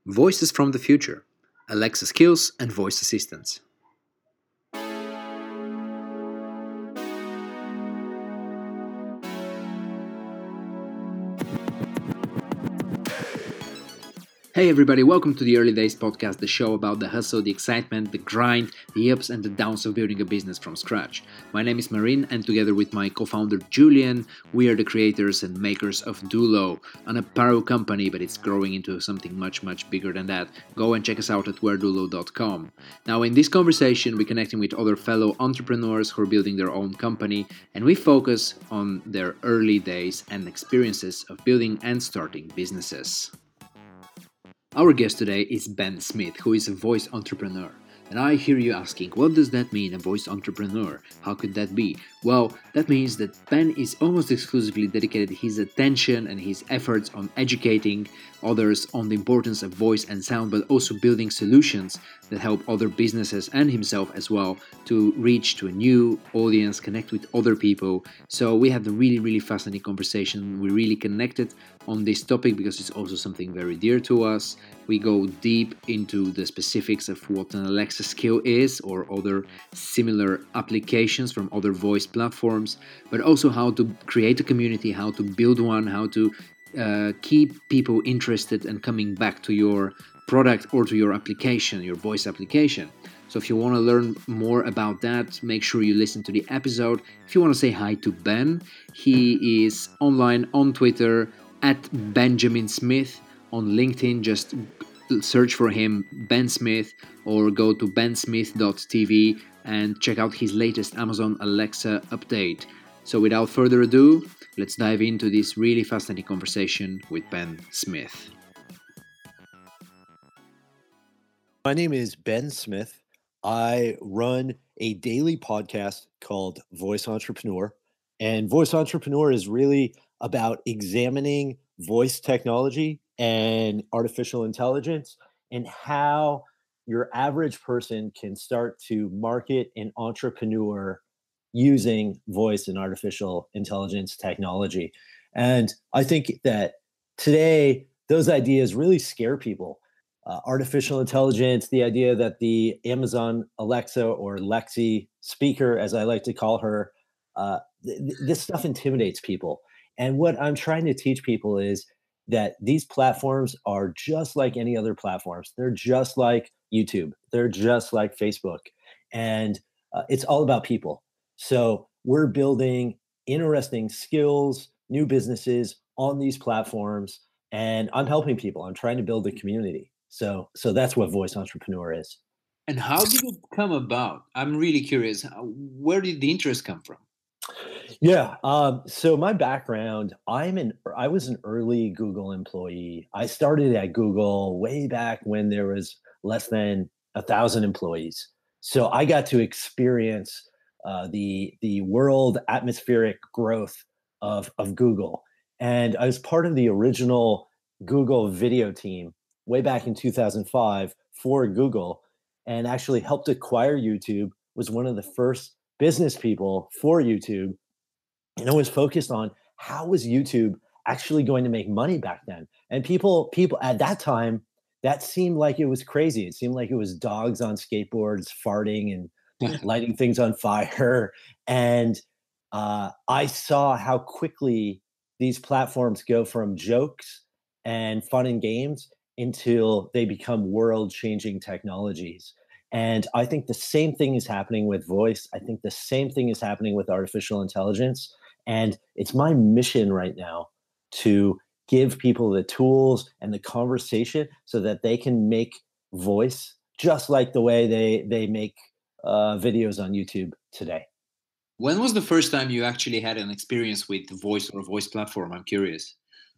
Voices from the Future, Alexa Skills and Voice Assistants. Hey everybody, welcome to the Early Days podcast, the show about the hustle, the excitement, the grind, the ups and the downs of building a business from scratch. My name is Marin, and together with my co-founder Julian, we are the creators and makers of Dulo, an apparel company, but it's growing into something much bigger than that. Go and check us out at weardulo.com. Now in this conversation, we're connecting with other fellow entrepreneurs who are building their own company, and we focus on their early days and experiences of building and starting businesses. Our guest today is Ben Smith, who is a voice entrepreneur. And I hear you asking, what does that mean, a voice entrepreneur? How could that be? Well, that means that Ben is almost exclusively dedicated his attention and his efforts on educating others on the importance of voice and sound, but also building solutions that help other businesses and himself as well to reach to a new audience, connect with other people. So we had a really fascinating conversation. We really connected on this topic because it's also something very dear to us. We go deep into the specifics of what an Alexa skill is or other similar applications from other voice platforms, but also how to create a community, how to build one, how to keep people interested and coming back to your product or to your application, your voice application. So if you want to learn more about that, make sure you listen to the episode. If you want to say hi to Ben, he is online on Twitter at Benjamin Smith. On LinkedIn, just search for him, Ben Smith, or go to bensmith.tv and check out his latest Amazon Alexa update. So without further ado, let's dive into this really fascinating conversation with Ben Smith. My name is Ben Smith. I run a daily podcast called Voice Entrepreneur. And Voice Entrepreneur is really about examining voice technology and artificial intelligence and how your average person can start to market an entrepreneur using voice and artificial intelligence technology. And I think that today, those ideas really scare people. Artificial intelligence, the idea that the Amazon Alexa or Lexi speaker, as I like to call her, this stuff intimidates people. And what I'm trying to teach people is that these platforms are just like any other platforms. They're just like YouTube. They're just like Facebook. And it's all about people. So we're building interesting skills, new businesses on these platforms, and I'm helping people. I'm trying to build a community. So that's what Voice Entrepreneur is. And how did it come about? I'm really curious. Where did the interest come from? Yeah. So my background, I was an early Google employee. I started at Google way back when there was less than 1,000 employees. So I got to experience the world atmospheric growth of Google, and I was part of the original Google video team way back in 2005 for Google, and actually helped acquire YouTube. Was one of the first business people for YouTube, and it was focused on how was YouTube actually going to make money back then. And people at that time, that seemed like it was crazy. It seemed like it was dogs on skateboards farting and lighting things on fire. And I saw how quickly these platforms go from jokes and fun and games until they become world changing technologies. And I think the same thing is happening with voice. I think the same thing is happening with artificial intelligence. And it's my mission right now to give people the tools and the conversation so that they can make voice just like the way they make videos on YouTube today. When was the first time you actually had an experience with voice or voice platform? I'm curious.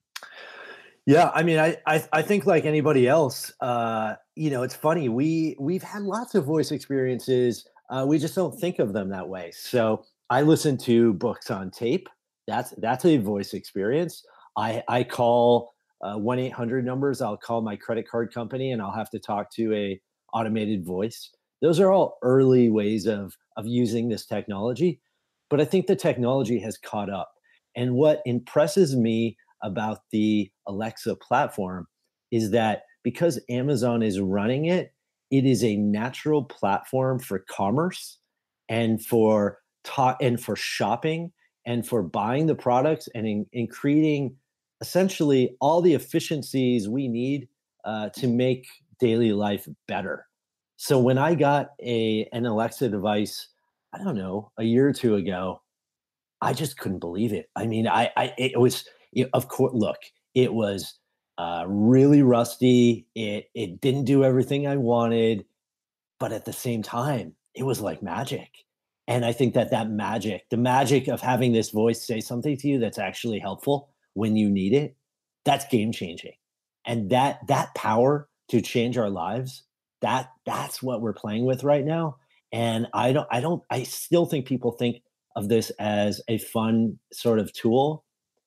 Yeah, I mean, I think like anybody else, it's funny. We've had lots of voice experiences. We just don't think of them that way. So I listen to books on tape. That's a voice experience. I call 1-800 numbers. I'll call my credit card company and I'll have to talk to a automated voice. Those are all early ways of using this technology. But I think the technology has caught up. And what impresses me about the Alexa platform is that because Amazon is running it, it is a natural platform for commerce and for and for shopping and for buying the products and in creating essentially all the efficiencies we need to make daily life better. So when I got an Alexa device, I don't know, a year or two ago, I just couldn't believe it. I mean, it was, of course, look, it was really rusty. It didn't do everything I wanted, but at the same time, it was like magic. And I think that magic, the magic of having this voice say something to you that's actually helpful when you need it, that's game changing. And that power to change our lives, that's what we're playing with right now. And I still think people think of this as a fun sort of tool.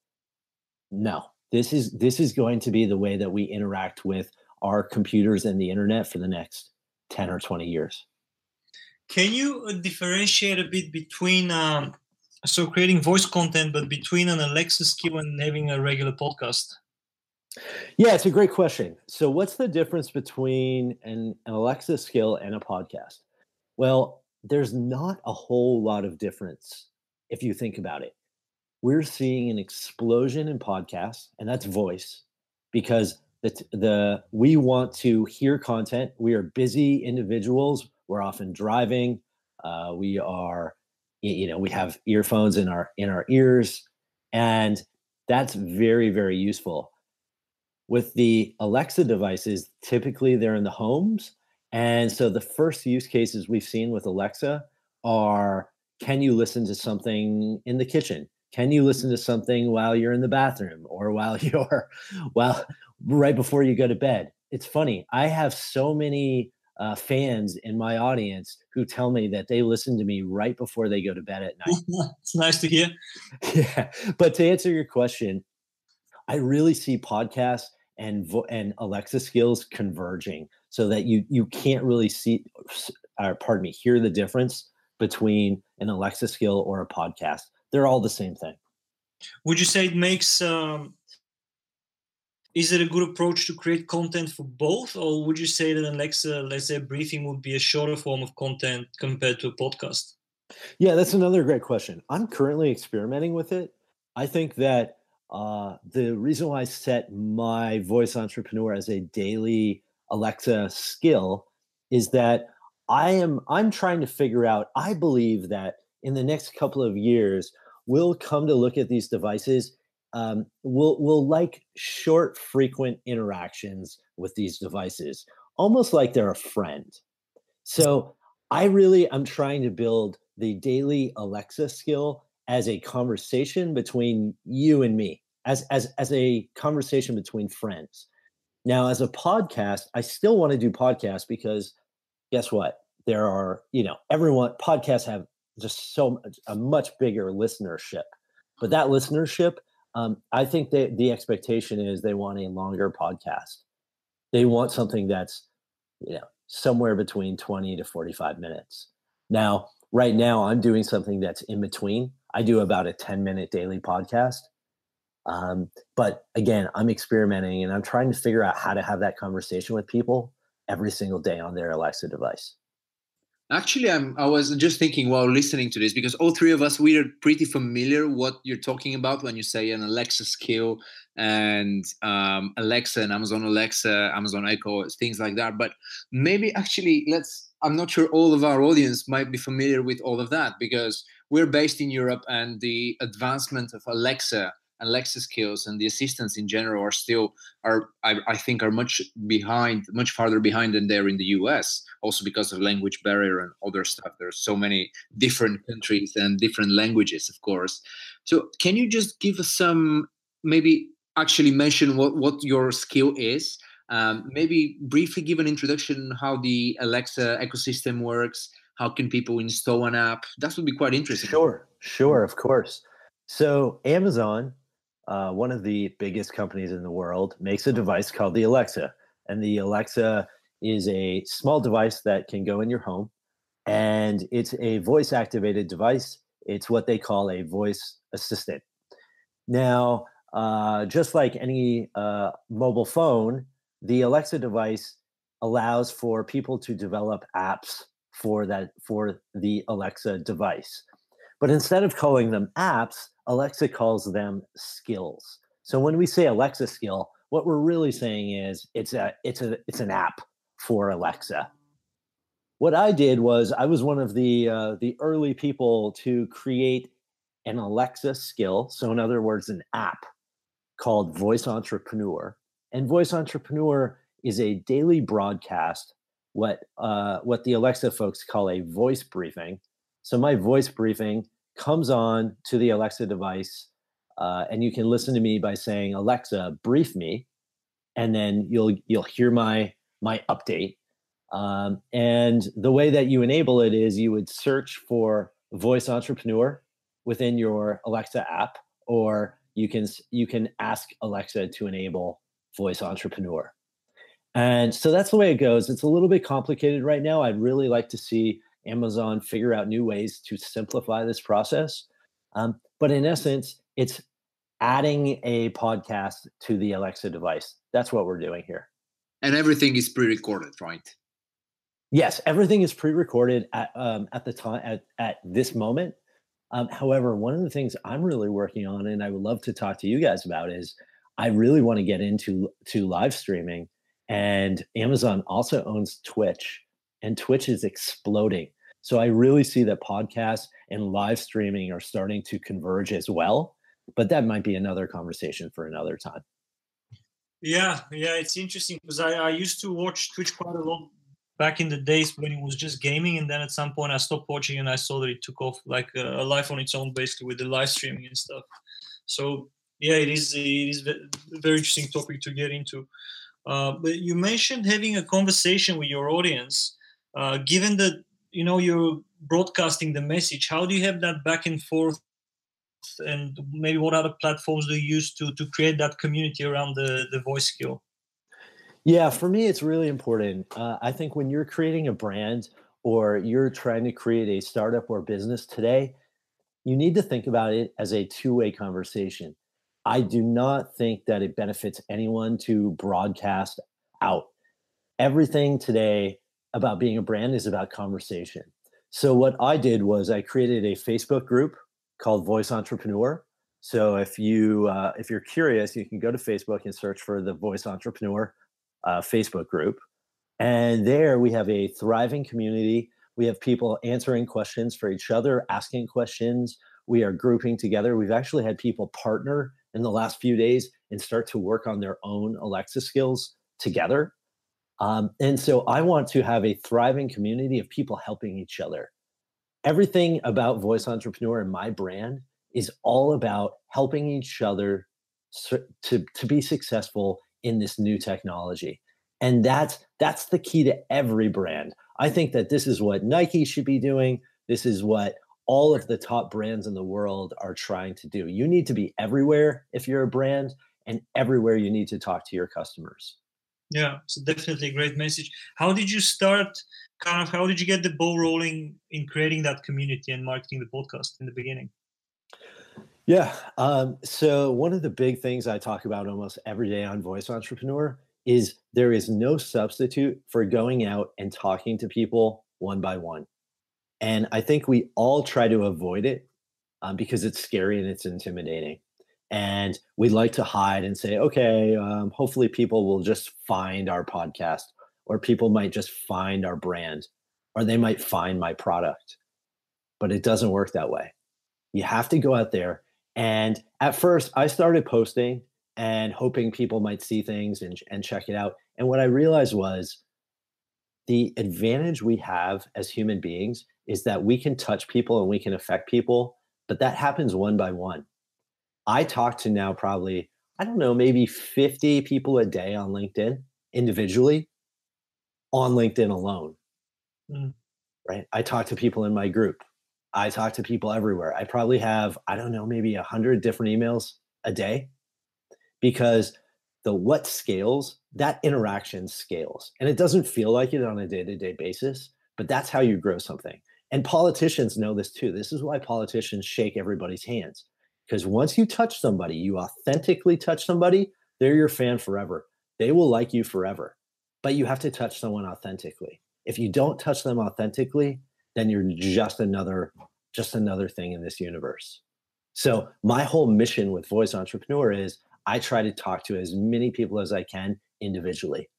No, this is going to be the way that we interact with our computers and the internet for the next 10 or 20 years. Can you differentiate a bit between so creating voice content, but between an Alexa skill and having a regular podcast? Yeah, it's a great question. So, what's the difference between an Alexa skill and a podcast? Well, there's not a whole lot of difference if you think about it. We're seeing an explosion in podcasts, and that's voice, because the we want to hear content. We are busy individuals. We're often driving. We are, we have earphones in our ears, and that's very, very useful. With the Alexa devices, typically they're in the homes. And so the first use cases we've seen with Alexa are, can you listen to something in the kitchen? Can you listen to something while you're in the bathroom or while right before you go to bed? It's funny. I have so many fans in my audience who tell me that they listen to me right before they go to bed at night. It's nice to hear. Yeah. But to answer your question, I really see podcasts and Alexa skills converging so that you can't really hear the difference between an Alexa skill or a podcast. They're all the same thing. Would you say it makes is it a good approach to create content for both, or would you say that Alexa, let's say, briefing would be a shorter form of content compared to a podcast? Yeah, that's another great question. I'm currently experimenting with it. I think that the reason why I set my voice entrepreneur as a daily Alexa skill is that I'm trying to figure out. I believe that in the next couple of years, we'll come to look at these devices. We'll like short, frequent interactions with these devices, almost like they're a friend. So I'm trying to build the daily Alexa skill as a conversation between you and me, as a conversation between friends. Now, as a podcast, I still want to do podcasts because guess what? There are, everyone podcasts have just a much bigger listenership, but that listenership, I think that the expectation is they want a longer podcast. They want something that's, somewhere between 20 to 45 minutes. Now, right now, I'm doing something that's in between. I do about a 10-minute daily podcast. But again, I'm experimenting and I'm trying to figure out how to have that conversation with people every single day on their Alexa device. Actually, I was just thinking while listening to this, because all three of us, we are pretty familiar what you're talking about when you say an Alexa skill and Alexa and Amazon Alexa, Amazon Echo, things like that. But maybe actually I'm not sure all of our audience might be familiar with all of that, because we're based in Europe and the advancement of Alexa skills and the assistants in general I think are much farther behind than they're in the US, also because of language barrier and other stuff. There's so many different countries and different languages, of course. So can you just give us maybe actually mention what your skill is? Maybe briefly give an introduction how the Alexa ecosystem works. How can people install an app? That would be quite interesting. Sure, of course. So Amazon, one of the biggest companies in the world, makes a device called the Alexa. And the Alexa is a small device that can go in your home. And it's a voice-activated device. It's what they call a voice assistant. Now, just like any mobile phone, the Alexa device allows for people to develop apps for the Alexa device. But instead of calling them apps, Alexa calls them skills. So when we say Alexa skill, what we're really saying is it's an app for Alexa. What I did was I was one of the early people to create an Alexa skill. So in other words, an app called Voice Entrepreneur. And Voice Entrepreneur is a daily broadcast, what the Alexa folks call a voice briefing. So my voice briefing comes on to the Alexa device, and you can listen to me by saying, "Alexa, brief me," and then you'll hear my update. And the way that you enable it is you would search for Voice Entrepreneur within your Alexa app, or you can ask Alexa to enable Voice Entrepreneur. And so that's the way it goes. It's a little bit complicated right now. I'd really like to see Amazon figure out new ways to simplify this process. But in essence, it's adding a podcast to the Alexa device. That's what we're doing here. And everything is pre-recorded, right? Yes, everything is pre-recorded at the time at this moment. However, one of the things I'm really working on, and I would love to talk to you guys about, is I really want to get into live streaming. And Amazon also owns Twitch, and Twitch is exploding. So I really see that podcasts and live streaming are starting to converge as well. But that might be another conversation for another time. Yeah, it's interesting because I used to watch Twitch quite a lot back in the days when it was just gaming, and then at some point I stopped watching and I saw that it took off like a life on its own, basically, with the live streaming and stuff. So yeah, it is a very interesting topic to get into. But you mentioned having a conversation with your audience. Given that you're broadcasting the message, how do you have that back and forth? And maybe what other platforms do you use to create that community around the voice skill? Yeah, for me, it's really important. I think when you're creating a brand or you're trying to create a startup or business today, you need to think about it as a two-way conversation. I do not think that it benefits anyone to broadcast out. Everything today about being a brand is about conversation. So what I did was I created a Facebook group called Voice Entrepreneur. So if you're curious, you can go to Facebook and search for the Voice Entrepreneur Facebook group. And there we have a thriving community. We have people answering questions for each other, asking questions. We are grouping together. We've actually had people partner in the last few days and start to work on their own Alexa skills together. And so I want to have a thriving community of people helping each other. Everything about Voice Entrepreneur and my brand is all about helping each other to be successful in this new technology. And that's the key to every brand. I think that this is what Nike should be doing. This is what all of the top brands in the world are trying to do. You need to be everywhere if you're a brand, and everywhere you need to talk to your customers. Yeah, it's definitely a great message. How did you start? How did you get the ball rolling in creating that community and marketing the podcast in the beginning? Yeah. So one of the big things I talk about almost every day on Voice Entrepreneur is there is no substitute for going out and talking to people one by one. And I think we all try to avoid it because it's scary and it's intimidating. And we like to hide and say, okay, hopefully people will just find our podcast, or people might just find our brand, or they might find my product. But it doesn't work that way. You have to go out there. And at first, I started posting and hoping people might see things and check it out. And what I realized was the advantage we have as human beings is that we can touch people and we can affect people, but that happens one by one. I talk to now probably, I don't know, maybe 50 people a day on LinkedIn individually, on LinkedIn alone, right? I talk to people in my group. I talk to people everywhere. I probably have, I don't know, maybe 100 different emails a day, because the what scales, that interaction scales. And it doesn't feel like it on a day-to-day basis, but that's how you grow something. And politicians know this too. This is why politicians shake everybody's hands. Because once you touch somebody, you authentically touch somebody, they're your fan forever. They will like you forever, but you have to touch someone authentically. If you don't touch them authentically, then you're just another thing in this universe. So my whole mission with Voice Entrepreneur is I try to talk to as many people as I can individually.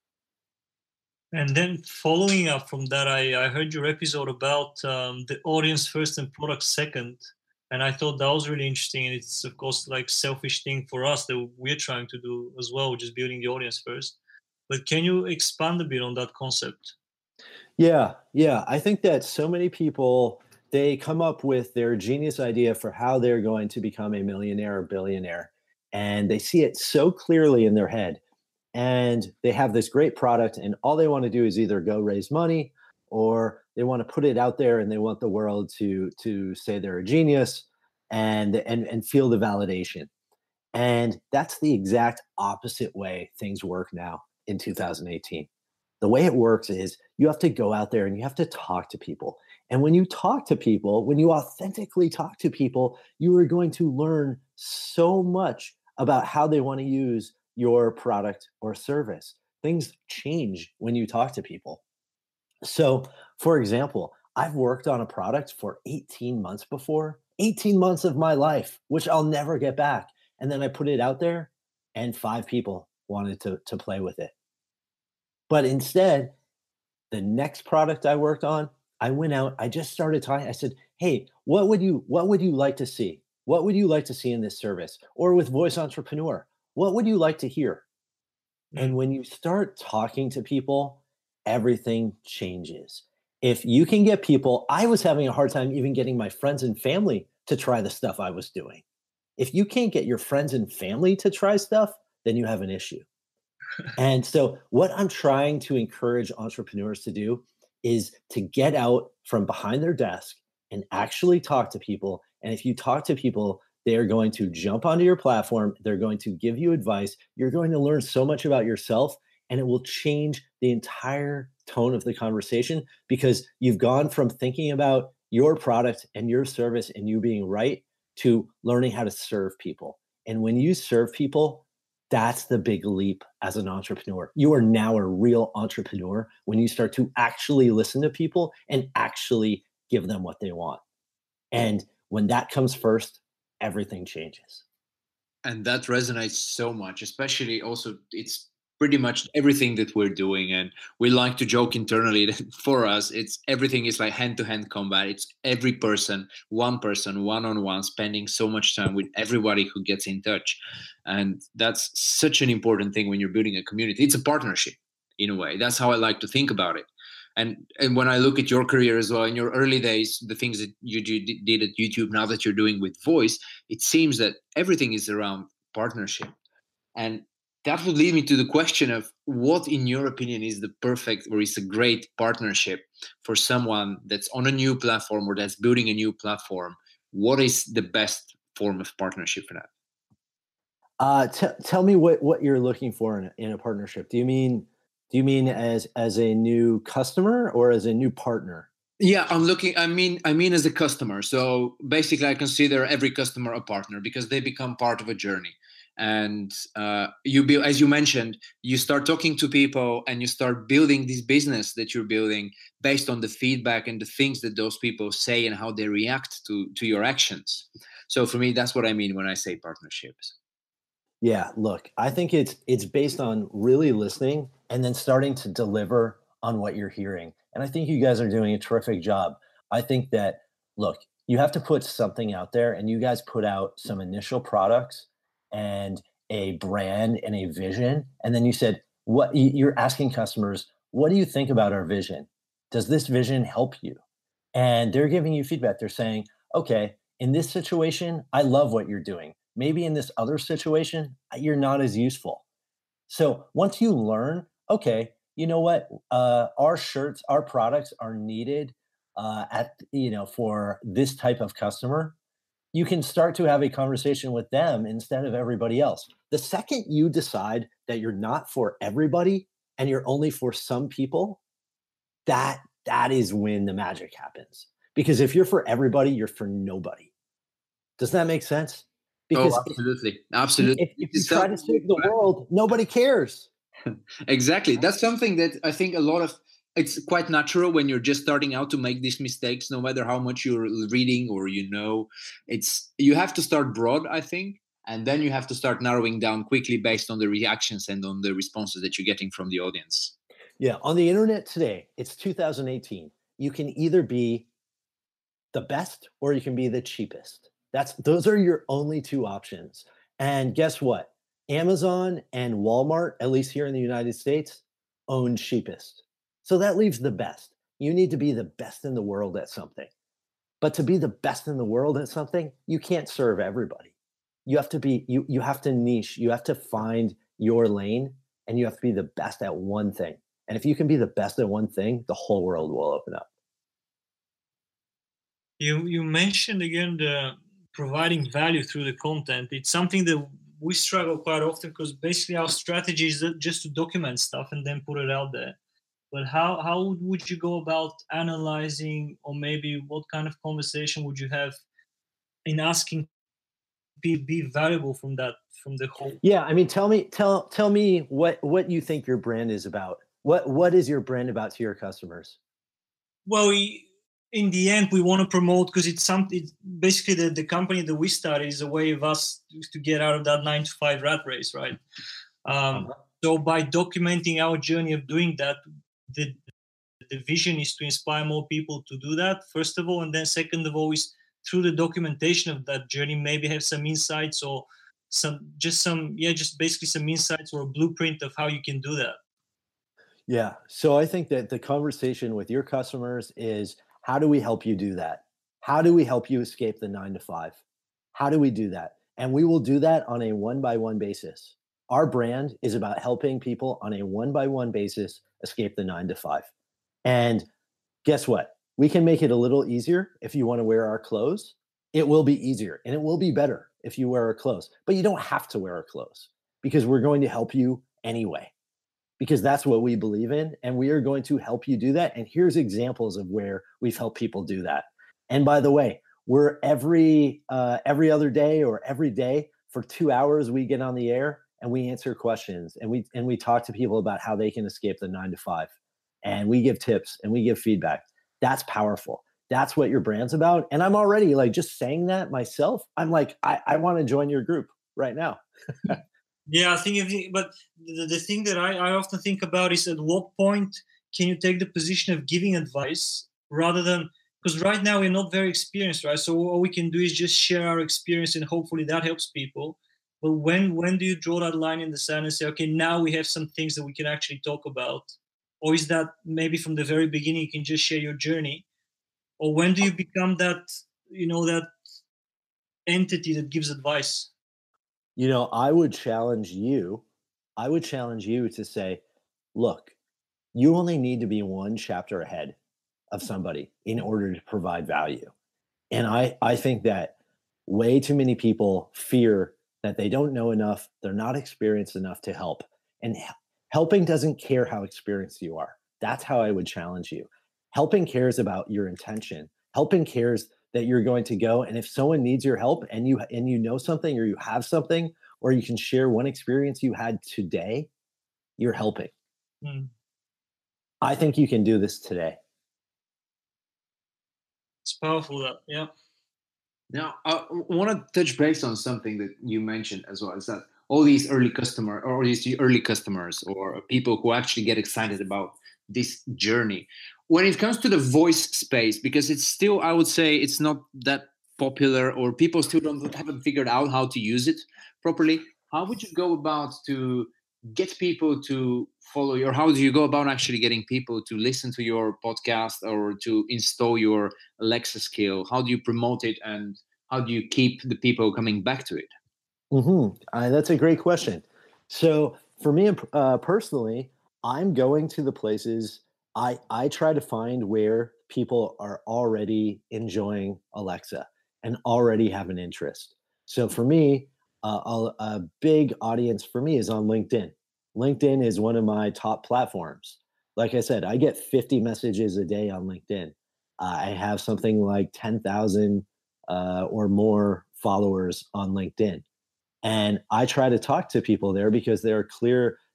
And then following up from that, I heard your episode about the audience first and product second. And I thought that was really interesting. And it's, of course, like selfish thing for us that we're trying to do as well, just building the audience first. But can you expand a bit on that concept? Yeah, yeah. I think that so many people, they come up with their genius idea for how they're going to become a millionaire or billionaire. And they see it so clearly in their head. And they have this great product, and all they want to do is either go raise money, or they want to put it out there and they want the world to say they're a genius and feel the validation. And that's the exact opposite way things work now in 2018. The way it works is you have to go out there and you have to talk to people. And when you talk to people, when you authentically talk to people, you are going to learn so much about how they want to use your product or service. Things change when you talk to people. So, for example, I've worked on a product for 18 months before, 18 months of my life, which I'll never get back. And then I put it out there, and 5 people wanted to play with it. But instead, the next product I worked on, I went out, I just started talking. I said, "Hey, what would you like to see? What would you like to see in this service? Or with Voice Entrepreneur, what would you like to hear?" And when you start talking to people, everything changes. If you can get people, I was having a hard time even getting my friends and family to try the stuff I was doing. If you can't get your friends and family to try stuff, then you have an issue. And so, what I'm trying to encourage entrepreneurs to do is to get out from behind their desk and actually talk to people. And if you talk to people, they are going to jump onto your platform. They're going to give you advice. You're going to learn so much about yourself, and it will change the entire tone of the conversation because you've gone from thinking about your product and your service and you being right to learning how to serve people. And when you serve people, that's the big leap as an entrepreneur. You are now a real entrepreneur when you start to actually listen to people and actually give them what they want. And when that comes first, everything changes. And that resonates so much, especially also it's pretty much everything that we're doing. And we like to joke internally that for us it's everything is like hand-to-hand combat. It's every person one-on-one, spending so much time with everybody who gets in touch. And that's such an important thing when you're building a community. It's a partnership in a way. That's how I like to think about it. And when I look at your career as well, in your early days, the things that you did at YouTube, now that you're doing with Voice, it seems that everything is around partnership. And that would lead me to the question of what, in your opinion, is the perfect or is a great partnership for someone that's on a new platform or that's building a new platform? What is the best form of partnership for that? Tell me what you're looking for in a partnership. Do you mean as a new customer or as a new partner? Yeah, I mean as a customer. So basically I consider every customer a partner because they become part of a journey. And as you mentioned, you start talking to people and you start building this business that you're building based on the feedback and the things that those people say and how they react to your actions. So for me, that's what I mean when I say partnerships. Yeah, look, I think it's based on really listening and then starting to deliver on what you're hearing. And I think you guys are doing a terrific job. I think that, look, you have to put something out there, and you guys put out some initial products and a brand and a vision. And then you said, you're asking customers, what do you think about our vision? Does this vision help you? And they're giving you feedback. They're saying, okay, in this situation, I love what you're doing. Maybe in this other situation, you're not as useful. So once you learn, okay, you know what, our shirts, our products are needed for this type of customer. You can start to have a conversation with them instead of everybody else. The second you decide that you're not for everybody and you're only for some people, that is when the magic happens. Because if you're for everybody, you're for nobody. Does that make sense? Because absolutely. if you try to save the world, nobody cares. Exactly. That's something that I think a lot of it's quite natural when you're just starting out to make these mistakes, no matter how much you're reading or it's you have to start broad, I think, and then you have to start narrowing down quickly based on the reactions and on the responses that you're getting from the audience. Yeah, on the internet today, it's 2018. You can either be the best or you can be the cheapest. Those are your only two options. And guess what? Amazon and Walmart, at least here in the United States, own cheapest. So that leaves the best. You need to be the best in the world at something. But to be the best in the world at something, you can't serve everybody. You have to be you have to niche, you have to find your lane, and you have to be the best at one thing. And if you can be the best at one thing, the whole world will open up. You mentioned again the providing value through the content. It's something that we struggle quite often because basically our strategy is just to document stuff and then put it out there. But how would you go about analyzing, or maybe what kind of conversation would you have in asking people be valuable from the whole? Yeah, I mean, tell me what you think your brand is about. What is your brand about to your customers? Well, in the end, we want to promote because it's basically the company that we started is a way of us to get out of that 9 to 5 rat race, right? Uh-huh. So by documenting our journey of doing that, the vision is to inspire more people to do that, first of all, and then second of all is through the documentation of that journey, maybe have some insights or just basically some insights or a blueprint of how you can do that. Yeah. So I think that the conversation with your customers is how do we help you do that? How do we help you escape the 9 to 5? How do we do that? And we will do that on a one by one basis. Our brand is about helping people on a one by one basis escape the 9 to 5. And guess what? We can make it a little easier if you want to wear our clothes. It will be easier and it will be better if you wear our clothes, but you don't have to wear our clothes because we're going to help you anyway, because that's what we believe in. And we are going to help you do that. And here's examples of where we've helped people do that. And by the way, we're every other day or every day for 2 hours, we get on the air and we answer questions and we talk to people about how they can escape the 9 to 5. And we give tips and we give feedback. That's powerful. That's what your brand's about. And I'm already like just saying that myself. I'm like, I want to join your group right now. Yeah, I think but the thing that I often think about is at what point can you take the position of giving advice rather than, because right now we're not very experienced, right? So all we can do is just share our experience and hopefully that helps people. But when do you draw that line in the sand and say, okay, now we have some things that we can actually talk about? Or is that maybe from the very beginning you can just share your journey? Or when do you become that entity that gives advice? I would challenge you. I would challenge you to say, look, you only need to be one chapter ahead of somebody in order to provide value. And I think that way too many people fear that they don't know enough, they're not experienced enough to help. And helping doesn't care how experienced you are. That's how I would challenge you. Helping cares about your intention. Helping cares that you're going to go, and if someone needs your help and you know something or you have something or you can share one experience you had today, you're helping. Mm. I think you can do this today. It's powerful, that, yeah. Now, I want to touch base on something that you mentioned as well. Is that all these early customers or people who actually get excited about this journey, when it comes to the voice space, because it's still, I would say, it's not that popular, or people still haven't figured out how to use it properly. How would you go about to get people to follow you, or how do you go about actually getting people to listen to your podcast or to install your Alexa skill? How do you promote it, and how do you keep the people coming back to it? That's a great question. So for me personally, I'm going to the places I try to find where people are already enjoying Alexa and already have an interest. So for me, a big audience for me is on LinkedIn. LinkedIn is one of my top platforms. Like I said, I get 50 messages a day on LinkedIn. I have something like 10,000 or more followers on LinkedIn. And I try to talk to people there because there are clear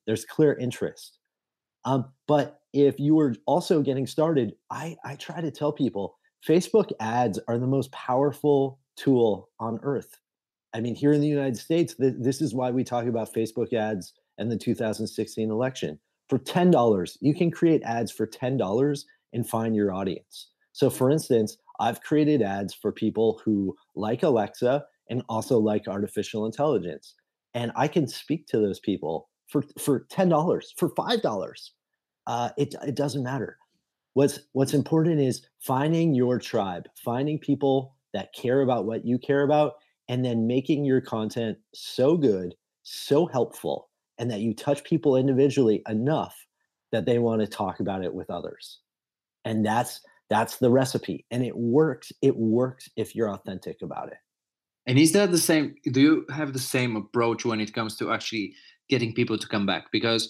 There's clear interest. But if you were also getting started, I try to tell people Facebook ads are the most powerful tool on earth. I mean, here in the United States, this is why we talk about Facebook ads and the 2016 election. For $10, you can create ads for $10 and find your audience. So, for instance, I've created ads for people who like Alexa and also like artificial intelligence. And I can speak to those people for $10, for $5. It doesn't matter. What's important is finding your tribe, finding people that care about what you care about, and then making your content so good, so helpful, and that you touch people individually enough that they want to talk about it with others. And that's the recipe. And it works. It works if you're authentic about it. And is that the same? Do you have the same approach when it comes to actually getting people to come back? Because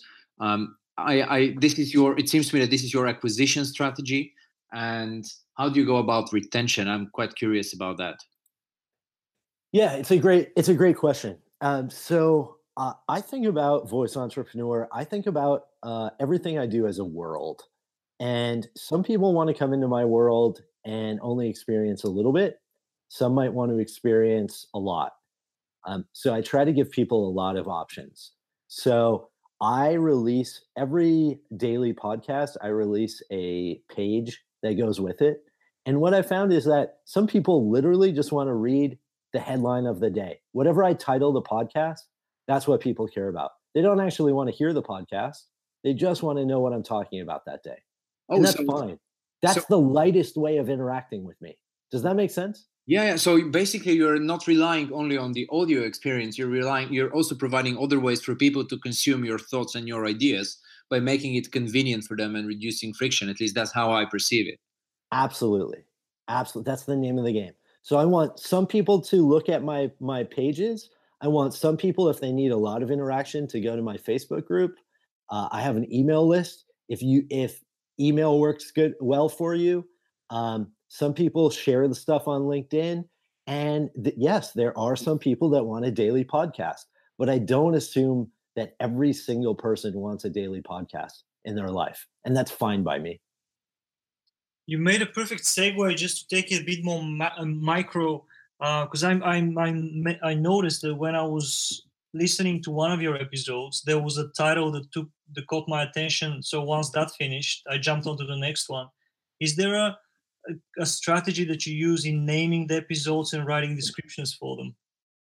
this is your. It seems to me that this is your acquisition strategy. And how do you go about retention? I'm quite curious about that. Yeah, it's a great question. I think about Voice Entrepreneur. I think about everything I do as a world. And some people want to come into my world and only experience a little bit. Some might want to experience a lot. So I try to give people a lot of options. So I release every daily podcast, I release a page that goes with it. And what I found is that some people literally just want to read the headline of the day. Whatever I title the podcast, that's what people care about. They don't actually want to hear the podcast. They just want to know what I'm talking about that day. Oh, and that's fine. That's the lightest way of interacting with me. Does that make sense? Yeah. So basically, you're not relying only on the audio experience. You're also providing other ways for people to consume your thoughts and your ideas by making it convenient for them and reducing friction. At least that's how I perceive it. Absolutely. Absolutely. That's the name of the game. So I want some people to look at my pages. I want some people, if they need a lot of interaction, to go to my Facebook group. I have an email list. If email works well for you, some people share the stuff on LinkedIn. And yes, there are some people that want a daily podcast, but I don't assume that every single person wants a daily podcast in their life. And that's fine by me. You made a perfect segue just to take it a bit more micro, because I noticed that when I was listening to one of your episodes, there was a title that caught my attention. So once that finished, I jumped onto the next one. Is there a strategy that you use in naming the episodes and writing descriptions for them?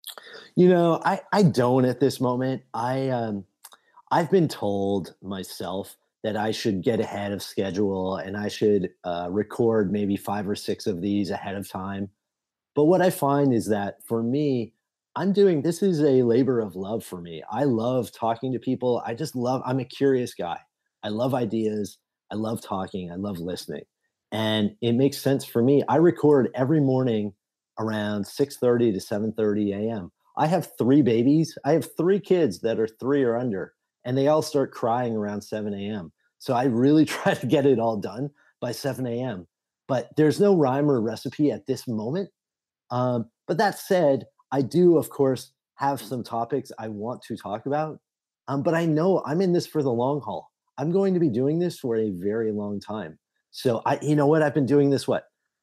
I don't at this moment. I've been told myself that I should get ahead of schedule and I should record maybe 5 or 6 of these ahead of time. But what I find is that for me, this is a labor of love for me. I love talking to people. I'm a curious guy. I love ideas. I love talking. I love listening. And it makes sense for me. I record every morning around 6:30 to 7:30 a.m. I have 3 babies. I have 3 kids that are 3 or under, and they all start crying around 7 a.m. So I really try to get it all done by 7 a.m. But there's no rhyme or recipe at this moment. But that said, I do, of course, have some topics I want to talk about. But I know I'm in this for the long haul. I'm going to be doing this for a very long time. So you know what? I've been doing this,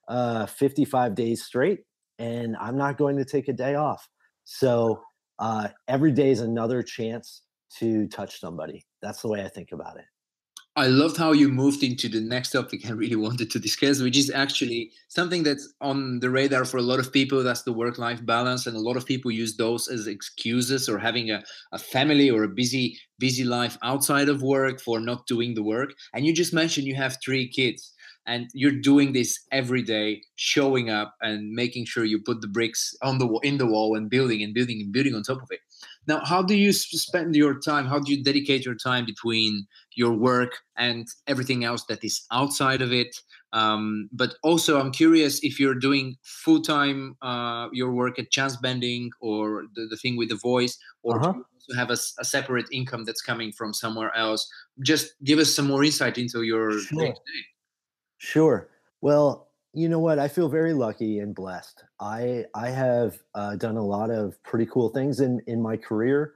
55 days straight, and I'm not going to take a day off. So every day is another chance to touch somebody. That's the way I think about it. I loved how you moved into the next topic I really wanted to discuss, which is actually something that's on the radar for a lot of people. That's the work-life balance. And a lot of people use those as excuses or having a family or a busy life outside of work for not doing the work. And you just mentioned you have 3 kids. And you're doing this every day, showing up and making sure you put the bricks in the wall and building on top of it. Now, how do you spend your time? How do you dedicate your time between your work and everything else that is outside of it? But also, I'm curious if you're doing full-time your work at Chance Bending or the thing with the voice, or do you also have a separate income that's coming from somewhere else? Just give us some more insight into your day-to-day. Sure. Well, you know what? I feel very lucky and blessed. I have done a lot of pretty cool things in my career,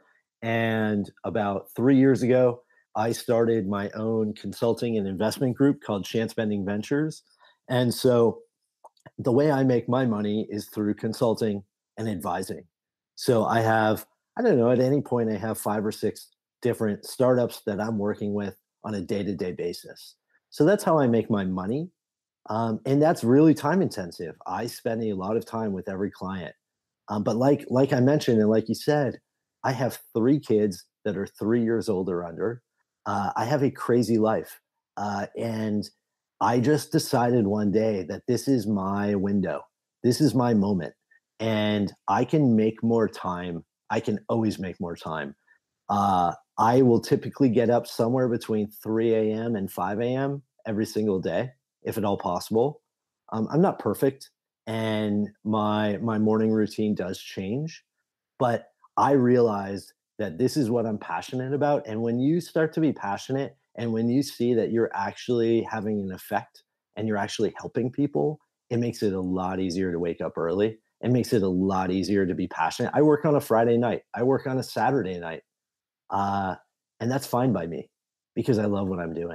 And about 3 years ago, I started my own consulting and investment group called Chance Bending Ventures. And so the way I make my money is through consulting and advising. So I have, I don't know, at any point, I have 5 or 6 different startups that I'm working with on a day to day basis. So that's how I make my money. And that's really time intensive. I spend a lot of time with every client. But like I mentioned, and like you said, I have 3 kids that are 3 years old or under. I have a crazy life. And I just decided one day that this is my window. This is my moment. And I can make more time. I can always make more time. I will typically get up somewhere between 3 a.m. and 5 a.m. every single day, if at all possible. I'm not perfect, and my morning routine does change, but I realized that this is what I'm passionate about. And when you start to be passionate, and when you see that you're actually having an effect and you're actually helping people, it makes it a lot easier to wake up early. It makes it a lot easier to be passionate. I work on a Friday night. I work on a Saturday night. Uh, and that's fine by me because I love what I'm doing.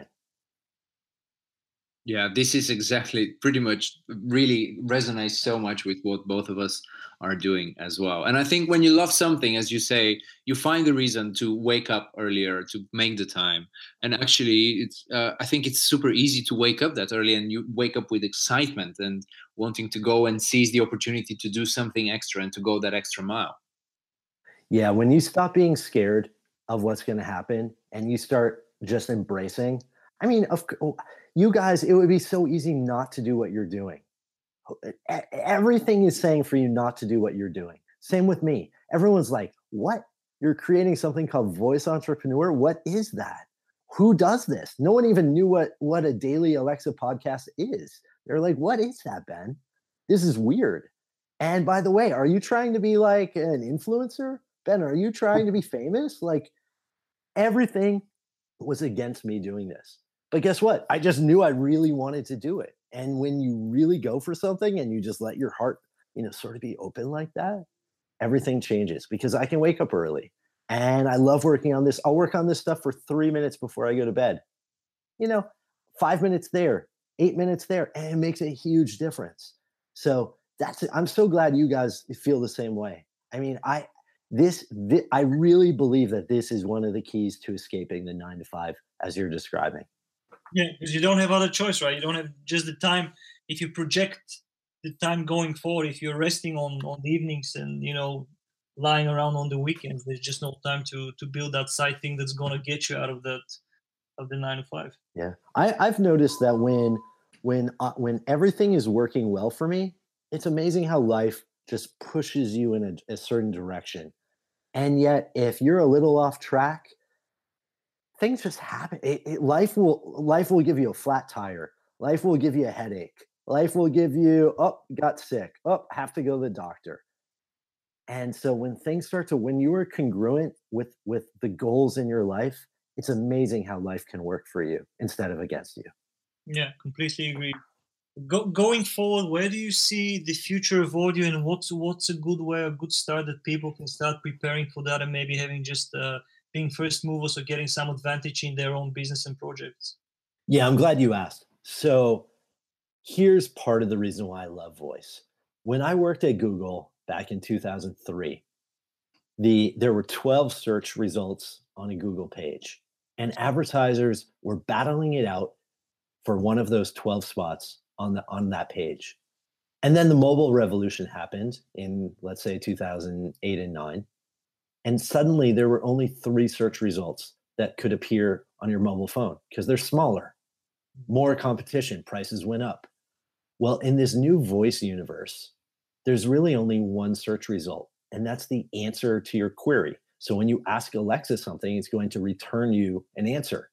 Yeah, this is exactly pretty much really resonates so much with what both of us are doing as well. And I think when you love something, as you say, you find the reason to wake up earlier, to make the time. And actually, I think it's super easy to wake up that early, and you wake up with excitement and wanting to go and seize the opportunity to do something extra and to go that extra mile. Yeah, when you stop being scared of what's going to happen and you start just embracing, I mean, you guys, it would be so easy not to do what you're doing. Everything is saying for you not to do what you're doing. Same with me. Everyone's like, what? You're creating something called Voice Entrepreneur? What is that? Who does this? No one even knew what a daily Alexa podcast is. They're like, what is that, Ben? This is weird. And by the way, are you trying to be like an influencer? Ben, are you trying to be famous? Like everything was against me doing this. But guess what? I just knew I really wanted to do it. And when you really go for something and you just let your heart, sort of be open like that, everything changes because I can wake up early and I love working on this. I'll work on this stuff for 3 minutes before I go to bed. You know, 5 minutes there, 8 minutes there, and it makes a huge difference. So I'm so glad you guys feel the same way. I mean, I really believe that this is one of the keys to escaping the 9 to 5 as you're describing. Yeah, because you don't have other choice, right? You don't have just the time. If you project the time going forward, if you're resting on the evenings and lying around on the weekends, there's just no time to build that side thing that's gonna get you out of the 9 to 5. Yeah, I've noticed that when everything is working well for me, it's amazing how life just pushes you in a certain direction. And yet, if you're a little off track, things just happen. Life will give you a flat tire. Life will give you a headache. Life will give you, oh, got sick. Oh, have to go to the doctor. And so when you are congruent with the goals in your life, it's amazing how life can work for you instead of against you. Yeah, completely agree. Going forward, where do you see the future of audio, and what's a good way, a good start that people can start preparing for that, and maybe having just being first movers or getting some advantage in their own business and projects? Yeah, I'm glad you asked. So here's part of the reason why I love voice. When I worked at Google back in 2003, there were 12 search results on a Google page, and advertisers were battling it out for one of those 12 spots on that page. And then the mobile revolution happened in, let's say, 2008 and 9. And suddenly there were only 3 search results that could appear on your mobile phone because they're smaller. More competition, prices went up. Well, in this new voice universe, there's really only one search result, and that's the answer to your query. So when you ask Alexa something, it's going to return you an answer.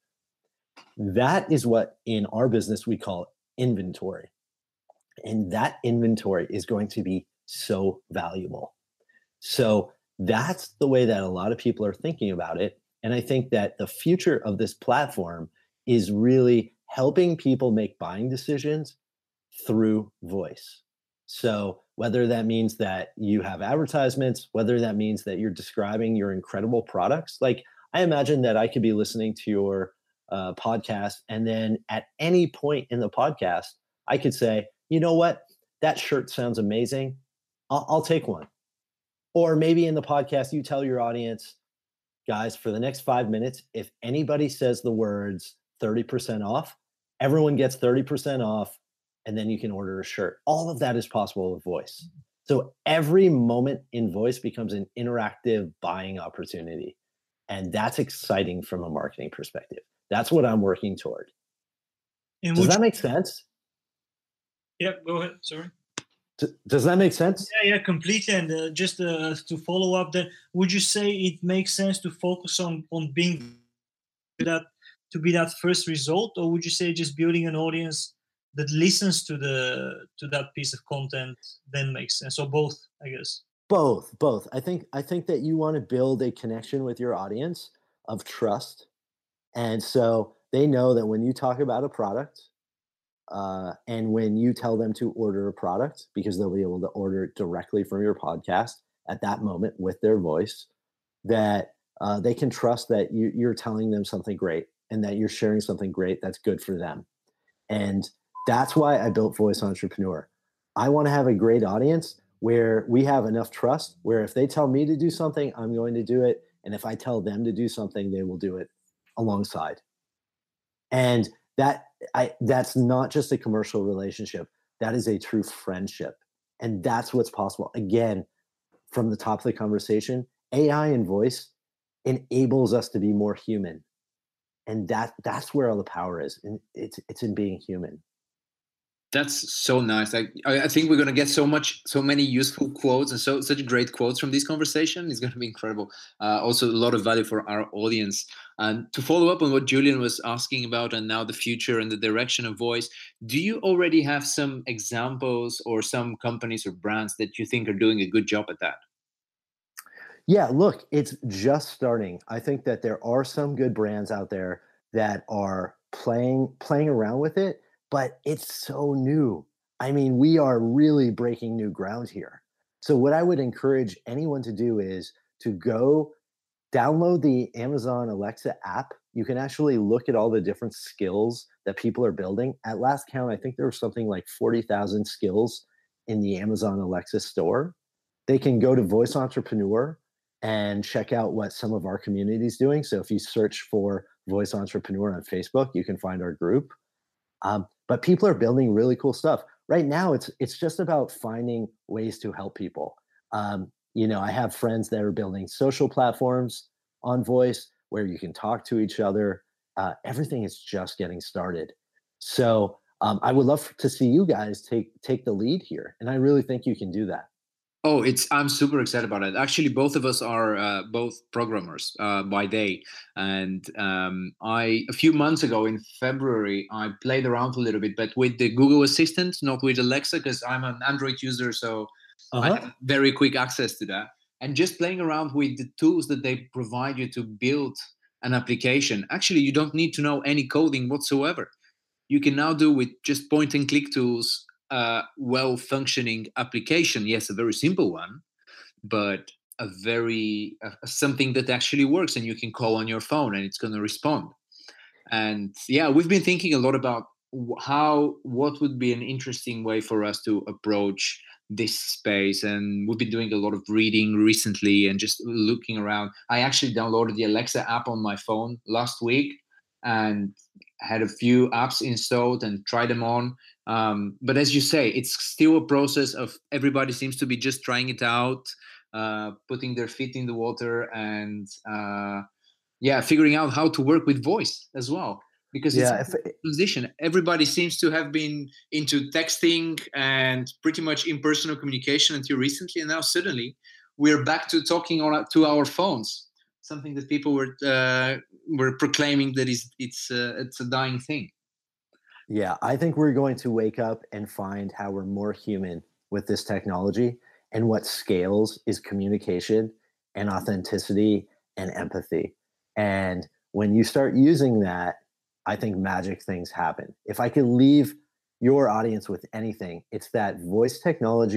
That is what in our business we call inventory. And that inventory is going to be so valuable. So that's the way that a lot of people are thinking about it. And I think that the future of this platform is really helping people make buying decisions through voice. So whether that means that you have advertisements, whether that means that you're describing your incredible products. Like, I imagine that I could be listening to your podcast, and then at any point in the podcast, I could say, you know what, that shirt sounds amazing. I'll take one. Or maybe in the podcast, you tell your audience, guys, for the next 5 minutes, if anybody says the words 30% off, everyone gets 30% off, and then you can order a shirt. All of that is possible with voice. So every moment in voice becomes an interactive buying opportunity. And that's exciting from a marketing perspective. That's what I'm working toward. And Does that make sense? Yeah, go ahead. Sorry. Does that make sense? Yeah, completely. And just to follow up, then, would you say it makes sense to focus on being that, to be that first result, or would you say just building an audience that listens to that piece of content then makes sense? So both, I guess. Both. I think that you want to build a connection with your audience of trust, and so they know that when you talk about a product, and when you tell them to order a product, because they'll be able to order it directly from your podcast at that moment with their voice, that they can trust that you're telling them something great and that you're sharing something great that's good for them. And that's why I built Voice Entrepreneur. I want to have a great audience where we have enough trust, where if they tell me to do something, I'm going to do it. And if I tell them to do something, they will do it alongside. And that's not just a commercial relationship. That is a true friendship. And that's what's possible. Again, from the top of the conversation, AI and voice enables us to be more human. And that's where all the power is. And it's in being human. That's so nice. I think we're going to get so many useful quotes and such great quotes from this conversation. It's going to be incredible. Also, a lot of value for our audience. And to follow up on what Julian was asking about, and now the future and the direction of voice, do you already have some examples or some companies or brands that you think are doing a good job at that? Yeah, look, it's just starting. I think that there are some good brands out there that are playing around with it, but it's so new. I mean, we are really breaking new ground here. So what I would encourage anyone to do is to go download the Amazon Alexa app. You can actually look at all the different skills that people are building. At last count, I think there was something like 40,000 skills in the Amazon Alexa store. They can go to Voice Entrepreneur and check out what some of our community is doing. So if you search for Voice Entrepreneur on Facebook, you can find our group. But people are building really cool stuff. Right now, it's just about finding ways to help people. I have friends that are building social platforms on voice where you can talk to each other. Everything is just getting started. So I would love to see you guys take the lead here. And I really think you can do that. Oh, I'm super excited about it. Actually, both of us are both programmers by day. And a few months ago in February, I played around a little bit, but with the Google Assistant, not with Alexa, because I'm an Android user. So I have very quick access to that. And just playing around with the tools that they provide you to build an application. Actually, you don't need to know any coding whatsoever. You can now do with just point and click tools well-functioning application. Yes, a very simple one, but something that actually works, and you can call on your phone and it's going to respond. And yeah, we've been thinking a lot about what would be an interesting way for us to approach this space, and we've been doing a lot of reading recently and just looking around. I actually downloaded the Alexa app on my phone last week and had a few apps installed and tried them on. But as you say, it's still a process of everybody seems to be just trying it out, putting their feet in the water, and figuring out how to work with voice as well. Because it's a transition. Everybody seems to have been into texting and pretty much impersonal communication until recently, and now suddenly we're back to talking to our phones. Something that people were proclaiming that it's a dying thing. Yeah, I think we're going to wake up and find how we're more human with this technology, and what scales is communication and authenticity and empathy. And when you start using that, I think magic things happen. If I could leave your audience with anything, it's that voice technology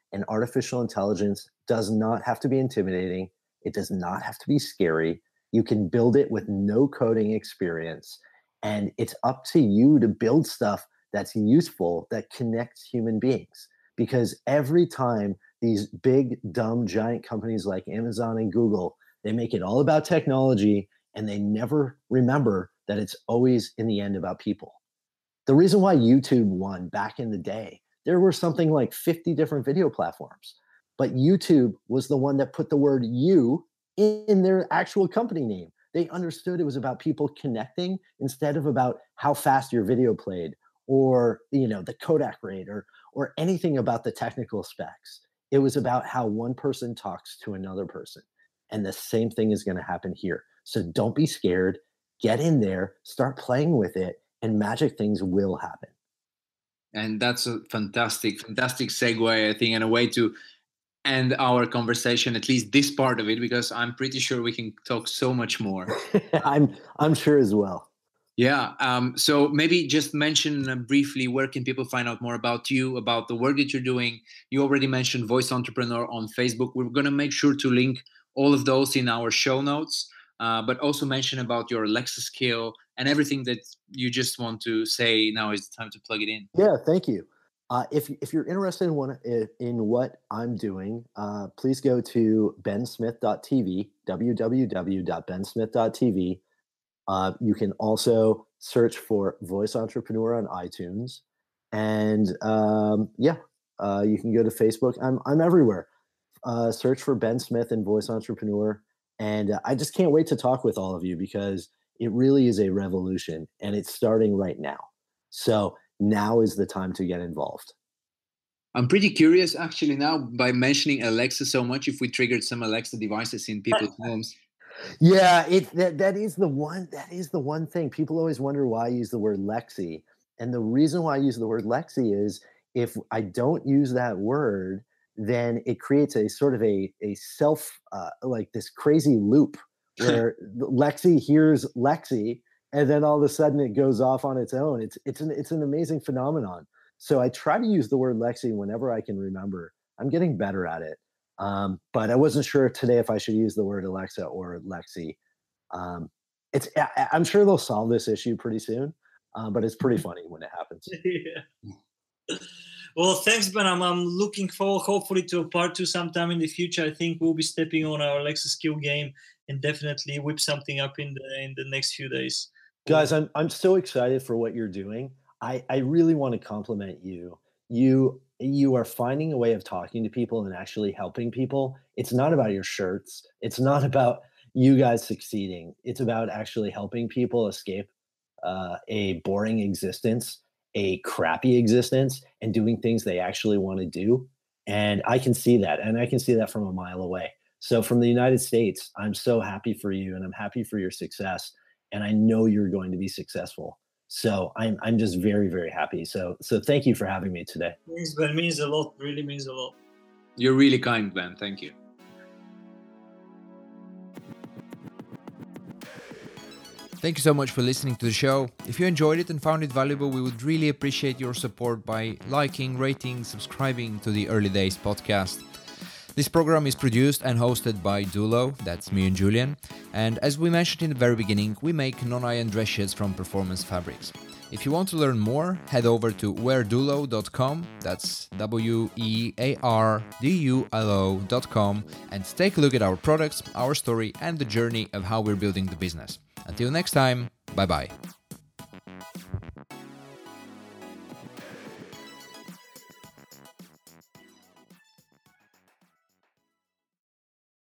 And artificial intelligence does not have to be intimidating. It does not have to be scary. You can build it with no coding experience. And it's up to you to build stuff that's useful, that connects human beings. Because every time these big, dumb, giant companies like Amazon and Google, they make it all about technology and they never remember that it's always in the end about people. The reason why YouTube won back in the day, there were something like 50 different video platforms, but YouTube was the one that put the word you in their actual company name. They understood it was about people connecting instead of about how fast your video played or the Kodak rate or anything about the technical specs. It was about how one person talks to another person. And the same thing is going to happen here. So don't be scared. Get in there, start playing with it, and magic things will happen. And that's a fantastic segue, I think, and a way to end our conversation, at least this part of it, because I'm pretty sure we can talk so much more. I'm sure as well. Yeah. So maybe just mention briefly, where can people find out more about you, about the work that you're doing? You already mentioned Voice Entrepreneur on Facebook. We're going to make sure to link all of those in our show notes, but also mention about your Alexa skill and everything that you just want to say. Now is the time to plug it in. Yeah, thank you. If you're interested in what I'm doing, please go to bensmith.tv, www.bensmith.tv. You can also search for Voice Entrepreneur on iTunes, and you can go to Facebook. I'm everywhere. Search for Ben Smith and Voice Entrepreneur, and I just can't wait to talk with all of you because it really is a revolution, and it's starting right now. So now is the time to get involved. I'm pretty curious, actually, now by mentioning Alexa so much, if we triggered some Alexa devices in people's homes. Yeah, that is the one thing. People always wonder why I use the word Lexi. And the reason why I use the word Lexi is if I don't use that word, then it creates a sort of a self, like this crazy loop where Lexi hears Lexi, and then all of a sudden it goes off on its own. It's an amazing phenomenon. So I try to use the word Lexi whenever I can remember. I'm getting better at it. But I wasn't sure today if I should use the word Alexa or Lexi. I'm sure they'll solve this issue pretty soon, but it's pretty funny when it happens. Yeah. Well, thanks, Ben. I'm looking forward, hopefully, to a part 2 sometime in the future. I think we'll be stepping on our Alexa skill game and definitely whip something up in the next few days. Guys, I'm so excited for what you're doing. I really want to compliment you. You are finding a way of talking to people and actually helping people. It's not about your shirts. It's not about you guys succeeding. It's about actually helping people escape a boring existence, a crappy existence, and doing things they actually want to do. And I can see that. And I can see that from a mile away. So from the United States, I'm so happy for you and I'm happy for your success. And I know you're going to be successful. So I'm just very, very happy. So thank you for having me today. Thanks, Ben. It means a lot. Really means a lot. You're really kind, Ben. Thank you. Thank you so much for listening to the show. If you enjoyed it and found it valuable, we would really appreciate your support by liking, rating, subscribing to the Early Days podcast. This program is produced and hosted by Dulo, that's me and Julian. And as we mentioned in the very beginning, we make non-iron dress shirts from Performance Fabrics. If you want to learn more, head over to weardulo.com, that's weardulo.com, and take a look at our products, our story, and the journey of how we're building the business. Until next time, bye-bye.